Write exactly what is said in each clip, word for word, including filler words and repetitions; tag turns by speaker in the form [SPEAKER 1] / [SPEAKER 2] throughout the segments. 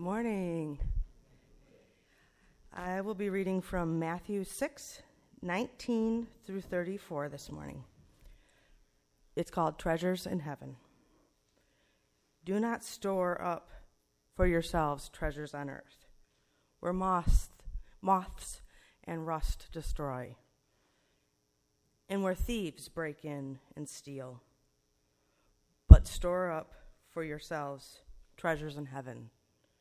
[SPEAKER 1] morning. I will be reading from Matthew six, nineteen through thirty-four this morning. It's called Treasures in Heaven. Do not store up for yourselves treasures on earth, where moths, moths and rust destroy, and where thieves break in and steal. But store up for yourselves treasures in heaven,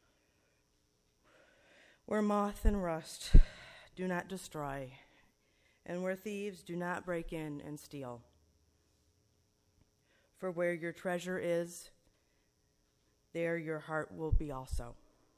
[SPEAKER 1] where moth and rust do not destroy, and where thieves do not break in and steal. For where your treasure is, there your heart will be also.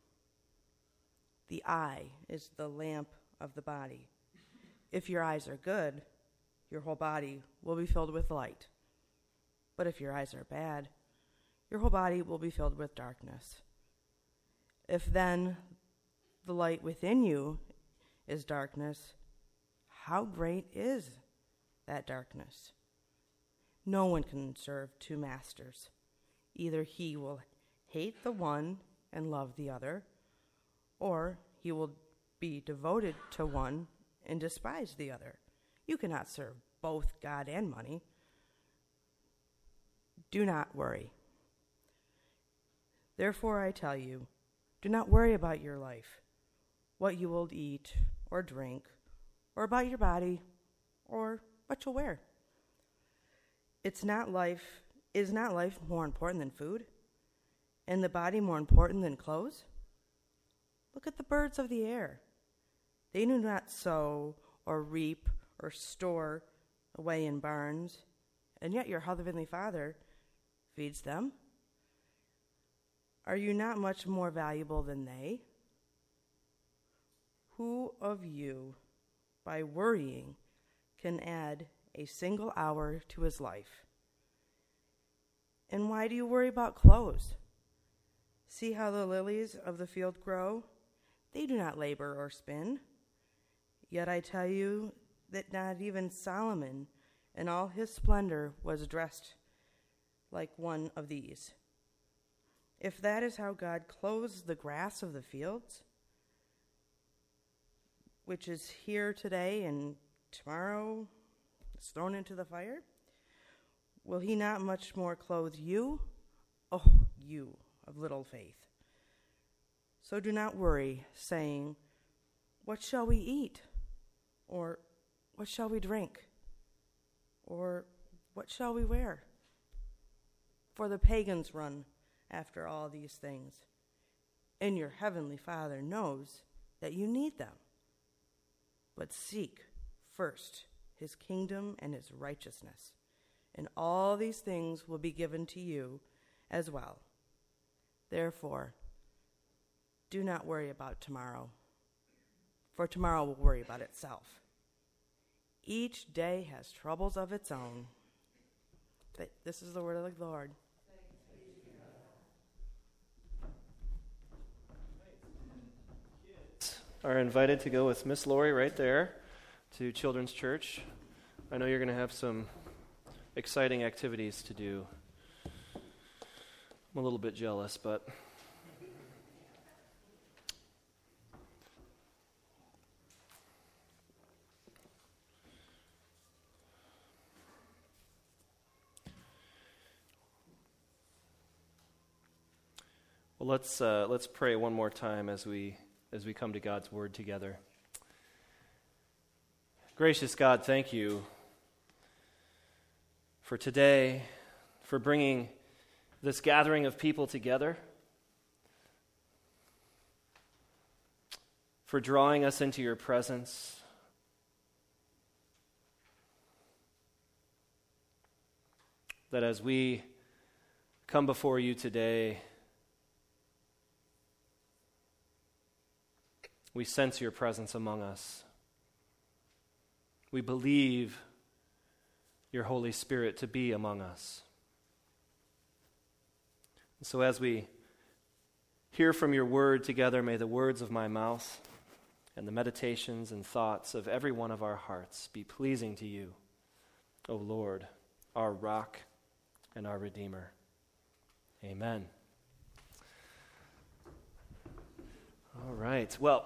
[SPEAKER 1] The eye is the lamp of the body. If your eyes are good, your whole body will be filled with light. But if your eyes are bad, your whole body will be filled with darkness. If then the light within you is darkness, how great is that darkness? No one can serve two masters. Either he will hate the one and love the other, or he will be devoted to one and despise the other. You cannot serve both God and money. Do not worry. Therefore, I tell you, do not worry about your life, what you will eat or drink, or about your body, or what you'll wear. It's not life, is not life more important than food, and the body more important than clothes? Look at the birds of the air. They do not sow or reap or store away in barns, and yet your heavenly Father feeds them. Are you not much more valuable than they? Who of you, by worrying, can add a single hour to his life? And why do you worry about clothes? See how the lilies of the field grow? They do not labor or spin. Yet I tell you that not even Solomon in all his splendor was dressed like one of these. If that is how God clothes the grass of the fields, which is here today and tomorrow is thrown into the fire, will he not much more clothe you? Oh, you of little faith. So do not worry, saying, what shall we eat? Or what shall we drink? Or what shall we wear? For the pagans run after all these things, and your heavenly Father knows that you need them. But seek first his kingdom and his righteousness, and all these things will be given to you as well. Therefore, do not worry about tomorrow, for tomorrow will worry about itself. Each day has troubles of its own. This is the word of the Lord.
[SPEAKER 2] Are invited to go with Miss Lori right there to Children's Church. I know you're going to have some exciting activities to do. I'm a little bit jealous, but well, let's uh, let's pray one more time as we as we come to God's Word together. Gracious God, thank you for today, for bringing this gathering of people together, for drawing us into your presence, that as we come before you today, we sense your presence among us. We believe your Holy Spirit to be among us. And so as we hear from your word together, may the words of my mouth and the meditations and thoughts of every one of our hearts be pleasing to you, O Lord, our rock and our Redeemer. Amen. right. Well,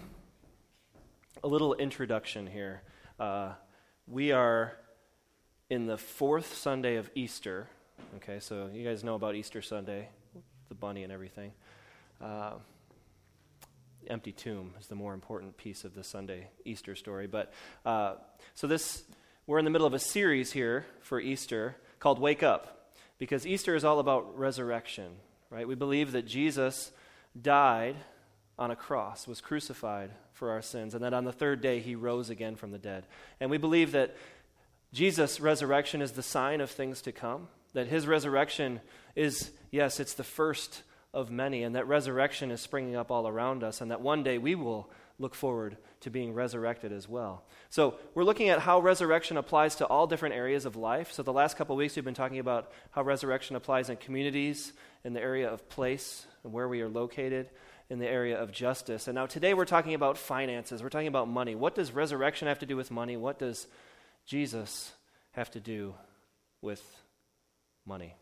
[SPEAKER 2] a little introduction here. Uh, we are in the fourth Sunday of Easter. Okay, so you guys know about Easter Sunday, the bunny and everything. Uh, empty tomb is the more important piece of the Sunday Easter story. But uh, so this, we're in the middle of a series here for Easter called Wake Up, because Easter is all about resurrection, right? We believe that Jesus died on a cross, was crucified for our sins, and that on the third day he rose again from the dead. And we believe that Jesus' resurrection is the sign of things to come, that his resurrection is, yes, it's the first of many, and that resurrection is springing up all around us, and that one day we will look forward to being resurrected as well. So we're looking at how resurrection applies to all different areas of life. So the last couple of weeks we've been talking about how resurrection applies in communities, in the area of place, and where we are located, in the area of justice. And now today we're talking about finances. We're talking about money. What does resurrection have to do with money? What does Jesus have to do with money?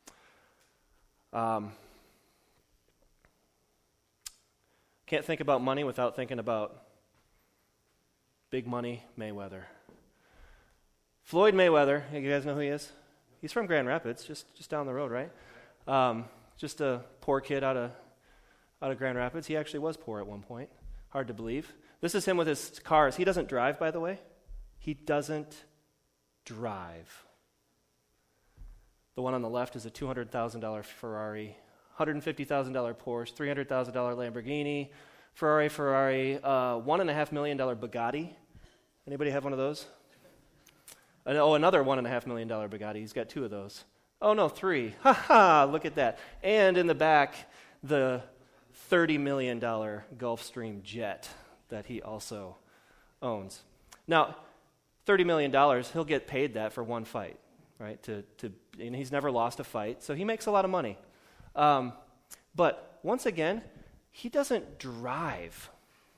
[SPEAKER 2] Um, can't think about money without thinking about Big Money Mayweather. Floyd Mayweather, you guys know who he is? He's from Grand Rapids, just just down the road, right? Um, just a poor kid out of out of Grand Rapids. He actually was poor at one point. Hard to believe. This is him with his cars. He doesn't drive, by the way. He doesn't drive. The one on the left is a two hundred thousand dollars Ferrari, one hundred fifty thousand dollars Porsche, three hundred thousand dollars Lamborghini, Ferrari, Ferrari, uh, one point five million dollars Bugatti. Anybody have one of those? And, oh, another one point five million dollars Bugatti. He's got two of those. Oh, no, three. Ha ha, look at that. And in the back, the thirty million dollars Gulfstream jet that he also owns. Now, thirty million dollars, he'll get paid that for one fight, right? To to, and he's never lost a fight, so he makes a lot of money. Um, but once again, he doesn't drive.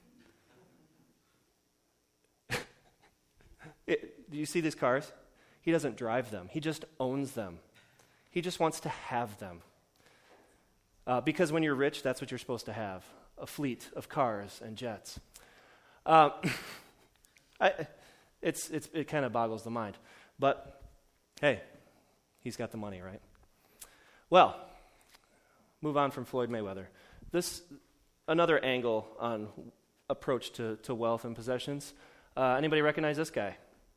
[SPEAKER 2] it, do you see these cars? He doesn't drive them. He just owns them. He just wants to have them. Uh, because when you're rich, that's what you're supposed to have, a fleet of cars and jets. Uh, I, it's, it's, it kind of boggles the mind. But, hey, he's got the money, right? Well, move on from Floyd Mayweather. This, another angle on approach to, to wealth and possessions. Uh, anybody recognize this guy?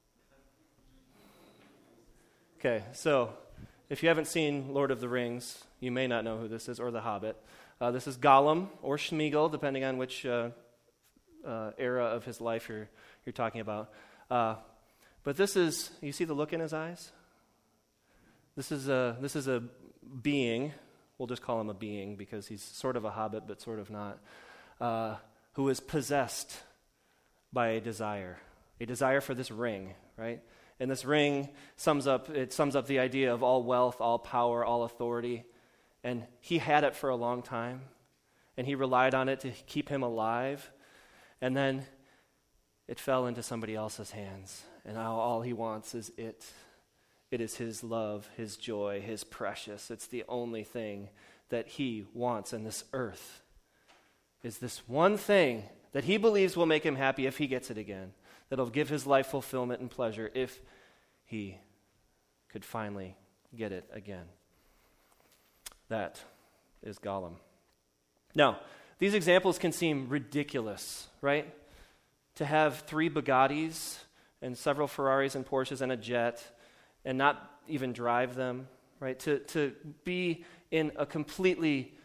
[SPEAKER 2] Okay, so if you haven't seen Lord of the Rings, you may not know who this is, or The Hobbit. Uh, this is Gollum, or Smeagol, depending on which uh, uh, era of his life you're, you're talking about. Uh, but this is, you see the look in his eyes? This is a, this is a being, we'll just call him a being because he's sort of a hobbit but sort of not, uh, who is possessed by a desire, a desire for this ring, right? And this ring sums up, it sums up the idea of all wealth, all power, all authority. And he had it for a long time, and he relied on it to keep him alive. And then it fell into somebody else's hands, and now all he wants is it. It is his love, his joy, his precious. It's the only thing that he wants on this earth, is this one thing that he believes will make him happy if he gets it again, that'll give his life fulfillment and pleasure if he could finally get it again. That is Gollum. Now, these examples can seem ridiculous, right? To have three Bugattis and several Ferraris and Porsches and a jet and not even drive them, right? To, to be in a completely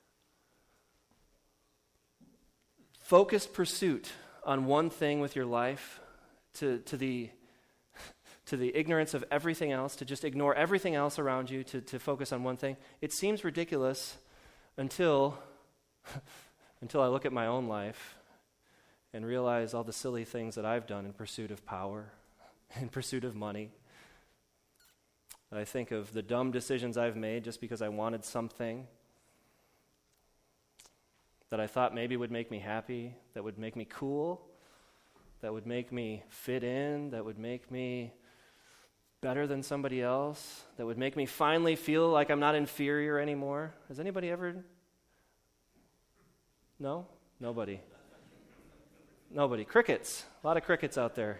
[SPEAKER 2] focused pursuit on one thing with your life, to, to the to the ignorance of everything else, to just ignore everything else around you, to, to focus on one thing. It seems ridiculous until until I look at my own life and realize all the silly things that I've done in pursuit of power, in pursuit of money. I think of the dumb decisions I've made just because I wanted something that I thought maybe would make me happy, that would make me cool, that would make me fit in, that would make me better than somebody else, that would make me finally feel like I'm not inferior anymore. Has anybody ever? No? Nobody. Nobody. Crickets. A lot of crickets out there.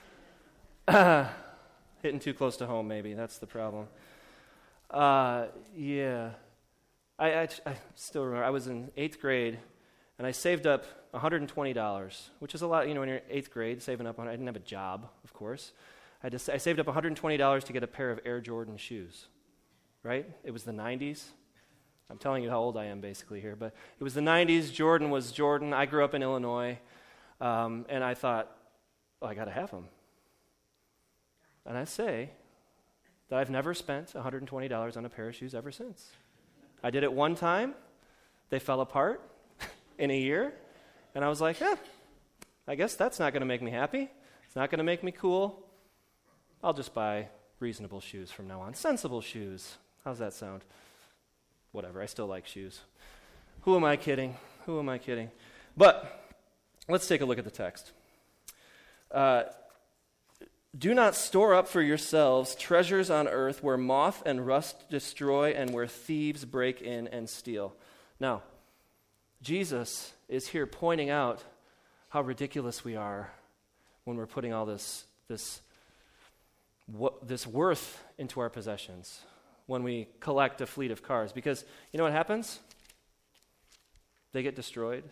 [SPEAKER 2] Hitting too close to home, maybe. That's the problem. Uh, yeah. I, I, I still remember, I was in eighth grade, and I saved up one hundred twenty dollars, which is a lot, you know, when you're in eighth grade, saving up, I didn't have a job, of course. I, just, I saved up one hundred twenty dollars to get a pair of Air Jordan shoes, right? It was the nineties. I'm telling you how old I am, basically, here, but it was the nineties. Jordan was Jordan. I grew up in Illinois, um, and I thought, oh, I got to have them. And I say that I've never spent one hundred twenty dollars on a pair of shoes ever since. I did it one time. They fell apart in a year. And I was like, eh, I guess that's not going to make me happy. It's not going to make me cool. I'll just buy reasonable shoes from now on. Sensible shoes. How's that sound? Whatever. I still like shoes. Who am I kidding? Who am I kidding? But let's take a look at the text. Uh, Do not store up for yourselves treasures on earth where moth and rust destroy and where thieves break in and steal. Now, Jesus is here pointing out how ridiculous we are when we're putting all this this what, this worth into our possessions, when we collect a fleet of cars. Because you know what happens? They get destroyed.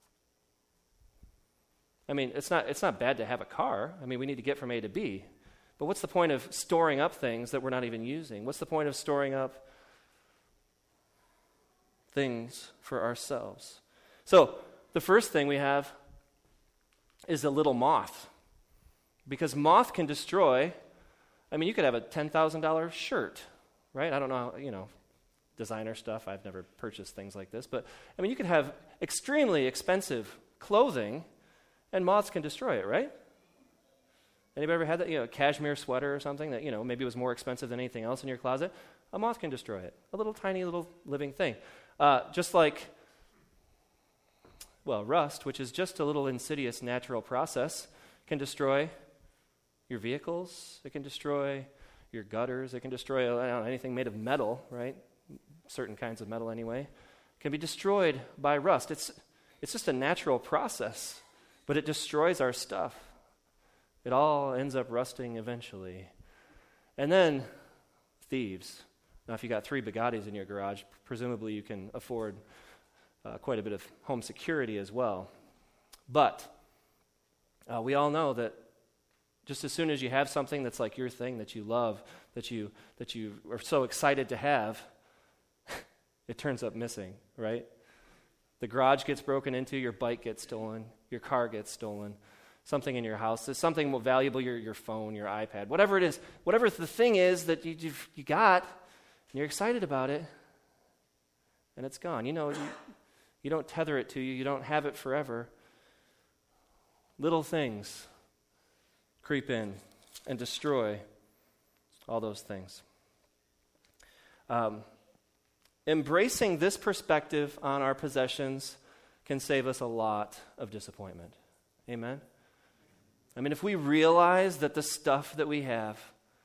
[SPEAKER 2] I mean, it's not it's not bad to have a car. I mean, we need to get from A to B. But what's the point of storing up things that we're not even using? What's the point of storing up things for ourselves? So, the first thing we have is a little moth. Because moth can destroy, I mean, you could have a ten thousand dollars shirt, right? I don't know, you know, designer stuff. I've never purchased things like this. But, I mean, you could have extremely expensive clothing, and moths can destroy it, right? Anybody ever had that, you know, a cashmere sweater or something that, you know, maybe was more expensive than anything else in your closet? A moth can destroy it. A little tiny little living thing. Uh, just like, well, rust, which is just a little insidious natural process, can destroy your vehicles. It can destroy your gutters. It can destroy I don't know, anything made of metal, right? Certain kinds of metal anyway. Can be destroyed by rust. It's it's just a natural process. But it destroys our stuff. It all ends up rusting eventually. And then, thieves. Now, if you got three Bugattis in your garage, presumably you can afford uh, quite a bit of home security as well. But uh, we all know that just as soon as you have something that's like your thing, that you love, that you that you are so excited to have, it turns up missing, right? The garage gets broken into, your bike gets stolen, your car gets stolen, something in your house, there's something more valuable, your, your phone, your iPad, whatever it is, whatever the thing is that you, you've, you got, and you're excited about it, and it's gone. You know, you, you don't tether it to you, you don't have it forever. Little things creep in and destroy all those things. Um, embracing this perspective on our possessions can save us a lot of disappointment. Amen? I mean, if we realize that the stuff that we have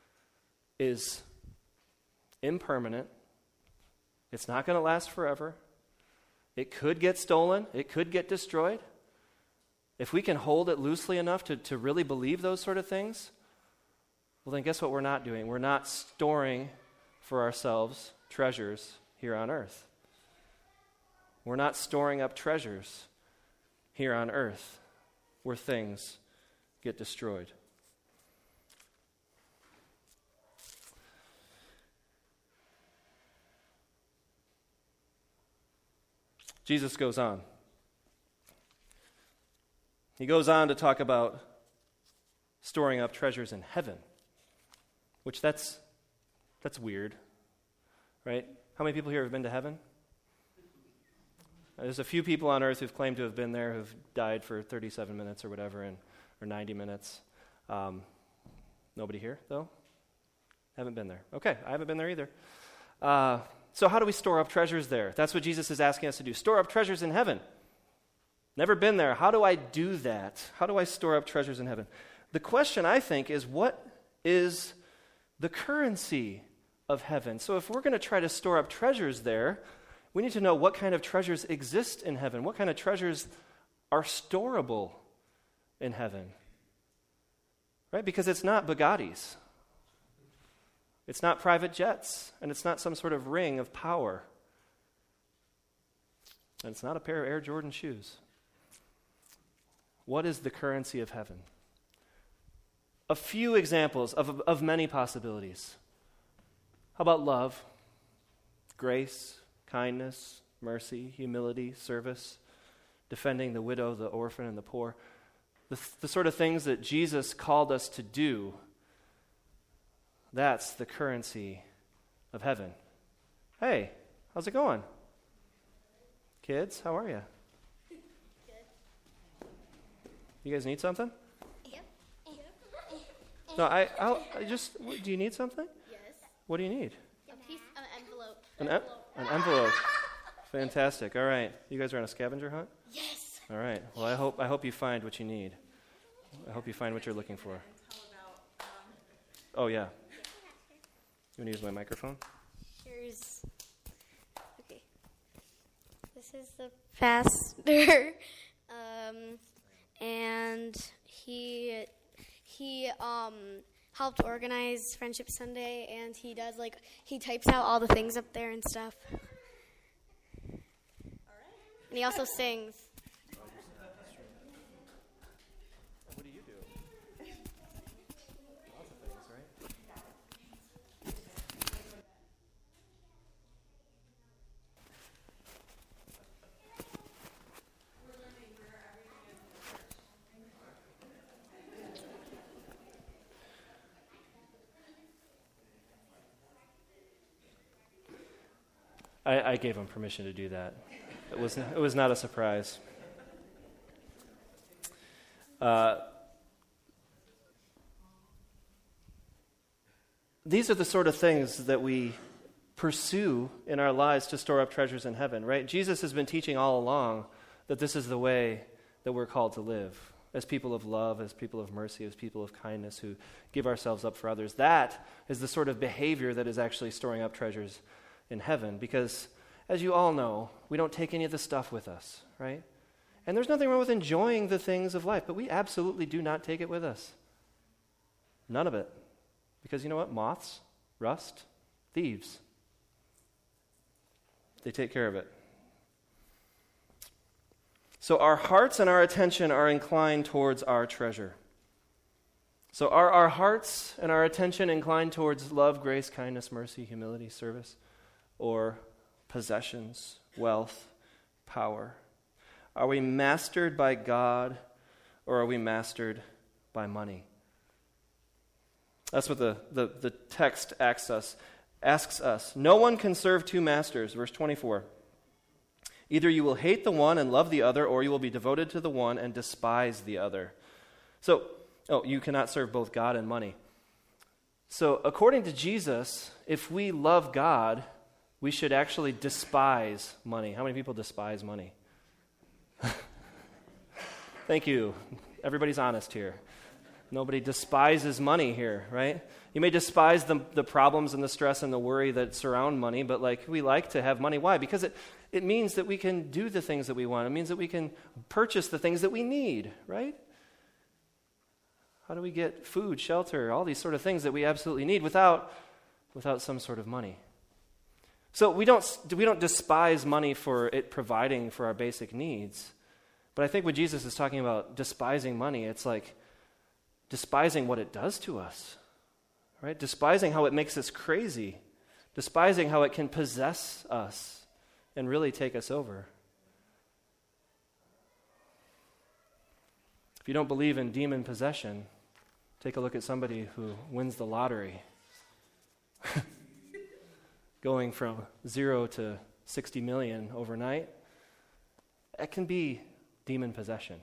[SPEAKER 2] is impermanent, it's not going to last forever, it could get stolen, it could get destroyed, if we can hold it loosely enough to, to really believe those sort of things, well, then guess what we're not doing? We're not storing for ourselves treasures here on earth. We're not storing up treasures here on earth where things get destroyed. Jesus goes on. He goes on to talk about storing up treasures in heaven, which that's that's weird, right? How many people here have been to heaven? There's a few people on earth who've claimed to have been there who've died for thirty-seven minutes or whatever, and or ninety minutes. Um, nobody here, though? Haven't been there. Okay, I haven't been there either. Uh, so how do we store up treasures there? That's what Jesus is asking us to do. Store up treasures in heaven. Never been there. How do I do that? How do I store up treasures in heaven? The question, I think, is what is the currency of heaven? So if we're going to try to store up treasures there, We need to know what kind of treasures exist in heaven, what kind of treasures are storable in heaven. Right? Because it's not Bugattis. It's not private jets, and it's not some sort of ring of power. And it's not a pair of Air Jordan shoes. What is the currency of heaven? A few examples of, of many possibilities. How about love, grace, kindness, mercy, humility, service, defending the widow, the orphan, and the poor? The, the sort of things that Jesus called us to do, that's the currency of heaven. Hey, how's it going? Kids, how are you?
[SPEAKER 3] Good.
[SPEAKER 2] You guys need something?
[SPEAKER 3] Yep.
[SPEAKER 2] No, I, I'll, I just, do you need something?
[SPEAKER 3] Yes.
[SPEAKER 2] What do you need?
[SPEAKER 3] A piece, an envelope.
[SPEAKER 2] An, en- an envelope. Fantastic. All right. You guys are on a scavenger hunt?
[SPEAKER 3] Yes.
[SPEAKER 2] All right. Well, I hope I hope you find what you need. I hope you find what you're looking for. Oh, yeah. You want to use my microphone?
[SPEAKER 3] Here's, okay. This is the pastor, um, and he, he, um, helped organize Friendship Sunday, and he does, like, he types out all the things up there and stuff. All right. And he also sings.
[SPEAKER 2] What do you do? Lots of things, right? I, I gave him permission to do that. It was it was not a surprise. Uh, these are the sort of things that we pursue in our lives to store up treasures in heaven, right? Jesus has been teaching all along that this is the way that we're called to live as people of love, as people of mercy, as people of kindness who give ourselves up for others. That is the sort of behavior that is actually storing up treasures in heaven, because as you all know, we don't take any of the stuff with us, right? And there's nothing wrong with enjoying the things of life, but we absolutely do not take it with us. None of it. Because you know what? Moths, rust, thieves. They take care of it. So our hearts and our attention are inclined towards our treasure. So are our hearts and our attention inclined towards love, grace, kindness, mercy, humility, service, or possessions, wealth, power? Are we mastered by God, or are we mastered by money? That's what the, the, the text asks us, asks us. No one can serve two masters, verse twenty-four. Either you will hate the one and love the other, or you will be devoted to the one and despise the other. So, oh, you cannot serve both God and money. So, according to Jesus, if we love God, we should actually despise money. How many people despise money? Thank you. Everybody's honest here. Nobody despises money here, right? You may despise the, the problems and the stress and the worry that surround money, but like we like to have money. Why? Because it, it means that we can do the things that we want. It means that we can purchase the things that we need, right? How do we get food, shelter, all these sort of things that we absolutely need without, without some sort of money? So we don't we don't despise money for it providing for our basic needs. But I think when Jesus is talking about despising money, it's like despising what it does to us, right? Despising how it makes us crazy, despising how it can possess us and really take us over. If you don't believe in demon possession, take a look at somebody who wins the lottery. Going from zero to sixty million overnight, that can be demon possession.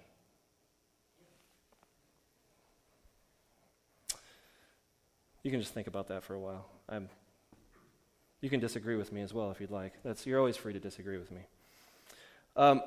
[SPEAKER 2] You can just think about that for a while. I'm, you can disagree with me as well if you'd like. That's, you're always free to disagree with me. Um,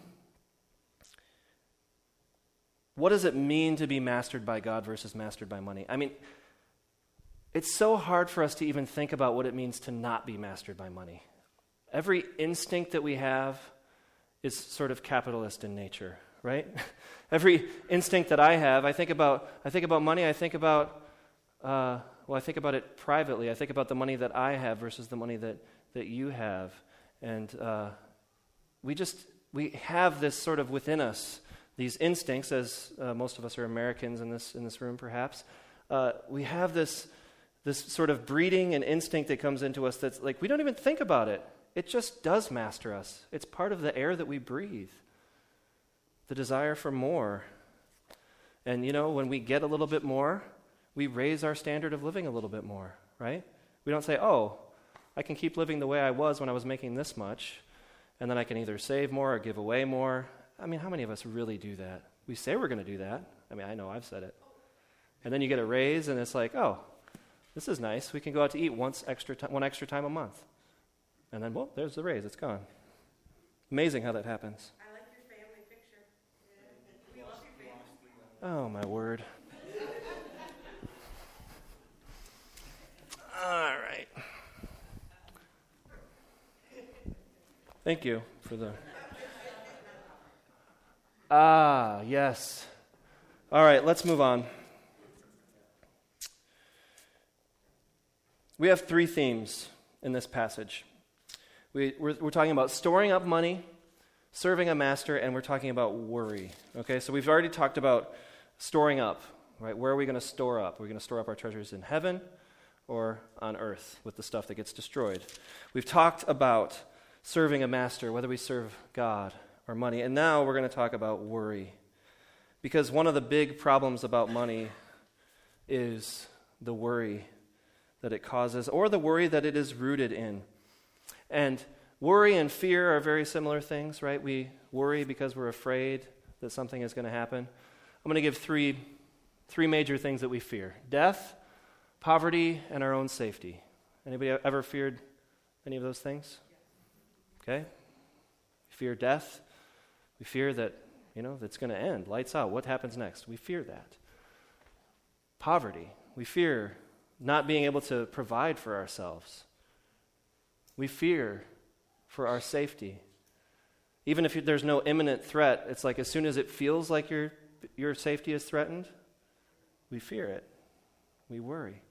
[SPEAKER 2] what does it mean to be mastered by God versus mastered by money? I mean, it's so hard for us to even think about what it means to not be mastered by money. Every instinct that we have is sort of capitalist in nature, right? Every instinct that I have, I think about, I think about money, I think about, uh, well, I think about it privately. I think about the money that I have versus the money that, that you have. And uh, we just, we have this sort of within us, these instincts, as uh, most of us are Americans in this in this room perhaps. Uh, we have this this sort of breeding and instinct that comes into us that's like, we don't even think about it. It just does master us. It's part of the air that we breathe. The desire for more. And you know, when we get a little bit more, we raise our standard of living a little bit more, right? We don't say, oh, I can keep living the way I was when I was making this much, and then I can either save more or give away more. I mean, how many of us really do that? We say we're going to do that. I mean, I know I've said it. And then you get a raise, and it's like, oh, this is nice. We can go out to eat once extra ti- one extra time a month. And then, well, there's the raise. It's gone. Amazing how that happens.
[SPEAKER 1] I like your family picture. We love your family.
[SPEAKER 2] Oh, my word. All right. Thank you for the... Ah, yes. All right, let's move on. We have three themes in this passage. We, we're, we're talking about storing up money, serving a master, and we're talking about worry. Okay, so we've already talked about storing up, right? Where are we going to store up? Are we going to store up our treasures in heaven or on earth with the stuff that gets destroyed? We've talked about serving a master, whether we serve God or money, and now we're going to talk about worry. Because one of the big problems about money is the worry that it causes, or the worry that it is rooted in. And worry and fear are very similar things, right? We worry because we're afraid that something is going to happen. I'm going to give three, three major things that we fear: death, poverty, and our own safety. Anybody ever feared any of those things? Okay. We fear death. We fear that, you know, that's going to end. Lights out. What happens next? We fear that. Poverty. We fear not being able to provide for ourselves. We fear for our safety. Even if there's no imminent threat, it's like as soon as it feels like your your safety is threatened, we fear it. We worry.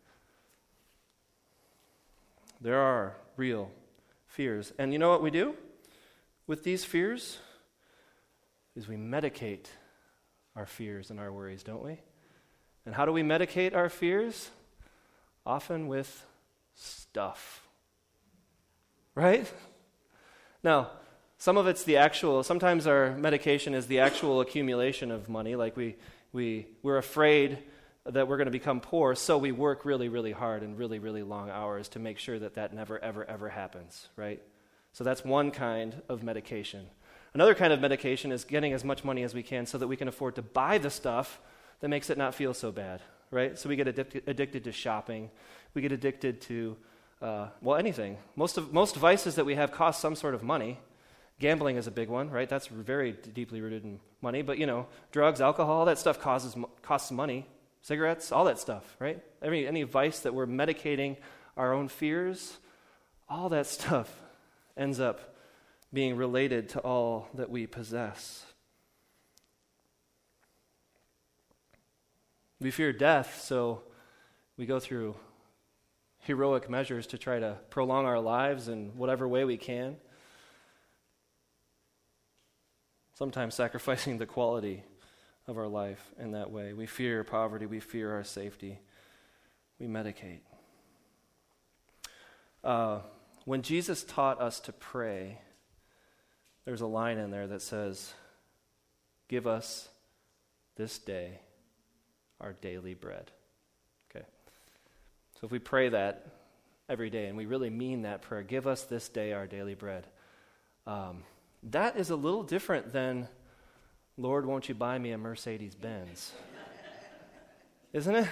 [SPEAKER 2] There are real fears. And you know what we do with these fears? Is we medicate our fears and our worries, don't we? And how do we medicate our fears? Often with stuff. Right? Now, some of it's the actual, sometimes our medication is the actual accumulation of money, like we, we, we're afraid that we're going to become poor, so we work really, really hard and really, really long hours to make sure that that never, ever, ever happens, right? So that's one kind of medication. Another kind of medication is getting as much money as we can so that we can afford to buy the stuff that makes it not feel so bad, right? So we get addicted, addicted to shopping. We get addicted to, uh, well, anything. Most of most vices that we have cost some sort of money. Gambling is a big one, right? That's very d- deeply rooted in money. But, you know, drugs, alcohol, all that stuff causes costs money. Cigarettes, all that stuff, right? Every, any vice that we're medicating our own fears, all that stuff ends up being related to all that we possess. We fear death, so we go through heroic measures to try to prolong our lives in whatever way we can, sometimes sacrificing the quality of our life in that way. We fear poverty, we fear our safety, we medicate. Uh, when Jesus taught us to pray, there's a line in there that says, "Give us this day our daily bread." Okay. So if we pray that every day, and we really mean that prayer, "Give us this day our daily bread," um, that is a little different than, "Lord, won't you buy me a Mercedes-Benz?" Isn't it?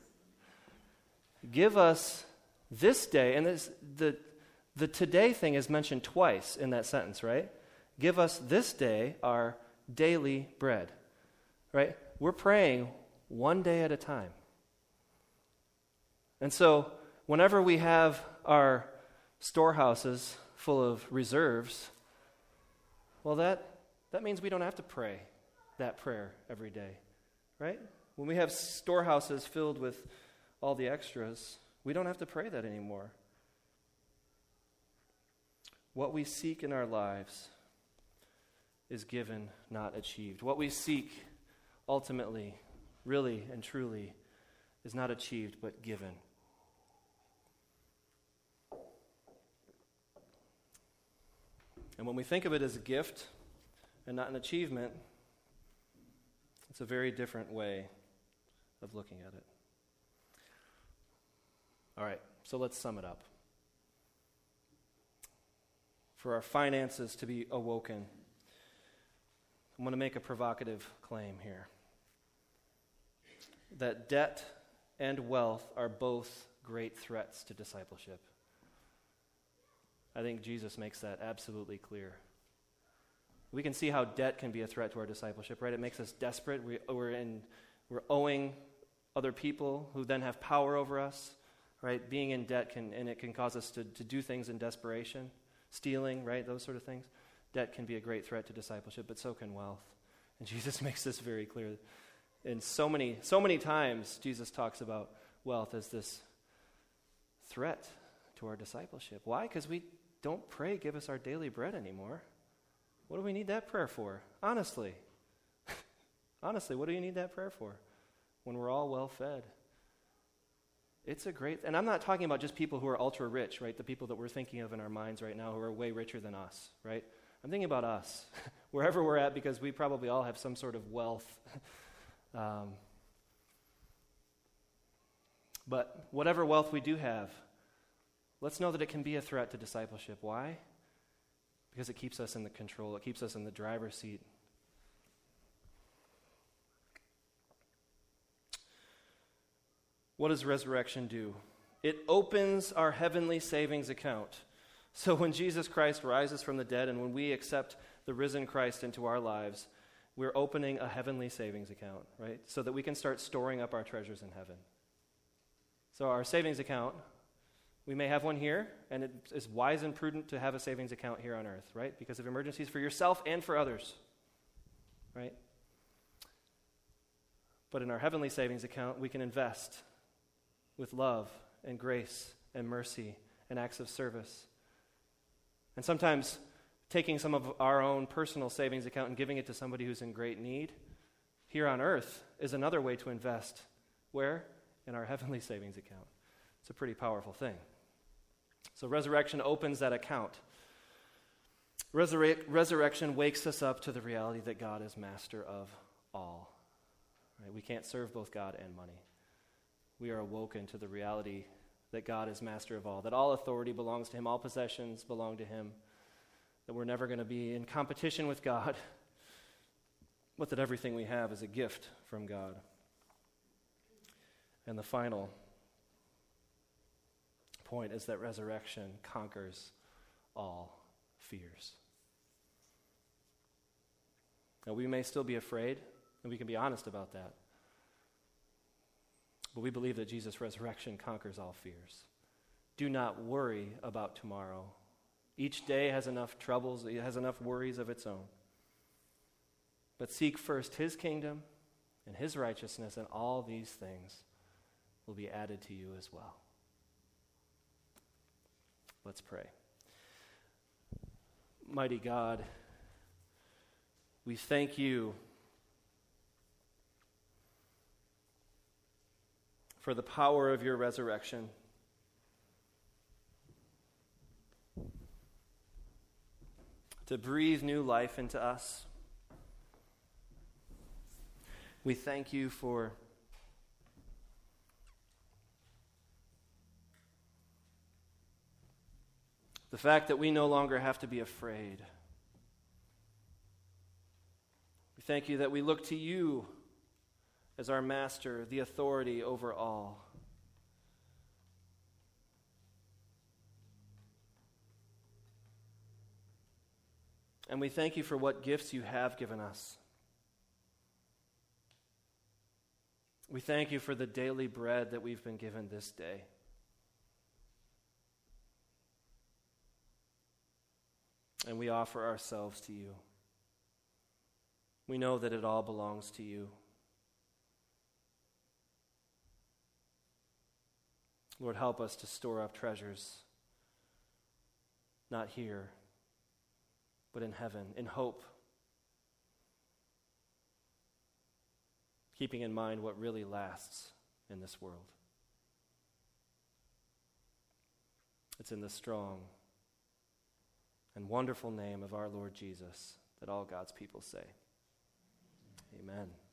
[SPEAKER 2] Give us this day, and this, the the today thing is mentioned twice in that sentence, right? Give us this day our daily bread, right? We're praying one day at a time. And so whenever we have our storehouses full of reserves, well, that, that means we don't have to pray that prayer every day, right? When we have storehouses filled with all the extras, we don't have to pray that anymore. What we seek in our lives is given, not achieved. What we seek ultimately, really and truly, is not achieved but given. And when we think of it as a gift and not an achievement, it's a very different way of looking at it. All right, so let's sum it up. For our finances to be awoken, I'm going to make a provocative claim here. That debt and wealth are both great threats to discipleship. I think Jesus makes that absolutely clear. We can see how debt can be a threat to our discipleship, right? It makes us desperate. We, we're, in, we're owing other people who then have power over us, right? Being in debt can, and it can cause us to, to do things in desperation, stealing, right? Those sort of things. Debt can be a great threat to discipleship, but so can wealth. And Jesus makes this very clear. And so many, so many times Jesus talks about wealth as this threat to our discipleship. Why? Because we don't pray, give us our daily bread anymore. What do we need that prayer for? Honestly. Honestly, what do you need that prayer for? When we're all well fed. It's a great, and I'm not talking about just people who are ultra rich, right? The people that we're thinking of in our minds right now who are way richer than us, right? I'm thinking about us, wherever we're at, because we probably all have some sort of wealth. um, but whatever wealth we do have, let's know that it can be a threat to discipleship. Why? Because it keeps us in the control. It keeps us in the driver's seat. What does resurrection do? It opens our heavenly savings account. So when Jesus Christ rises from the dead and when we accept the risen Christ into our lives, we're opening a heavenly savings account, right? So that we can start storing up our treasures in heaven. So our savings account, we may have one here, and it is wise and prudent to have a savings account here on earth, right? Because of emergencies for yourself and for others, right? But in our heavenly savings account, we can invest with love and grace and mercy and acts of service. And sometimes taking some of our own personal savings account and giving it to somebody who's in great need here on earth is another way to invest. Where? In our heavenly savings account. It's a pretty powerful thing. So resurrection opens that account. Resurre- resurrection wakes us up to the reality that God is master of all. Right? We can't serve both God and money. We are awoken to the reality that God is master of all, that all authority belongs to him, all possessions belong to him, that we're never going to be in competition with God, but that everything we have is a gift from God. And the final point is that resurrection conquers all fears. Now, we may still be afraid, and we can be honest about that. But we believe that Jesus' resurrection conquers all fears. Do not worry about tomorrow. Each day has enough troubles, it has enough worries of its own. But seek first his kingdom and his righteousness, and all these things will be added to you as well. Let's pray. Mighty God, we thank you for the power of your resurrection. To breathe new life into us. We thank you for the fact that we no longer have to be afraid. We thank you that we look to you as our master, the authority over all. And we thank you for what gifts you have given us. We thank you for the daily bread that we've been given this day. and we offer ourselves to you. We know that it all belongs to you. Lord, help us to store up treasures, not here, but in heaven, in hope, keeping in mind what really lasts in this world. It's in the strong and wonderful name of our Lord Jesus that all God's people say, amen.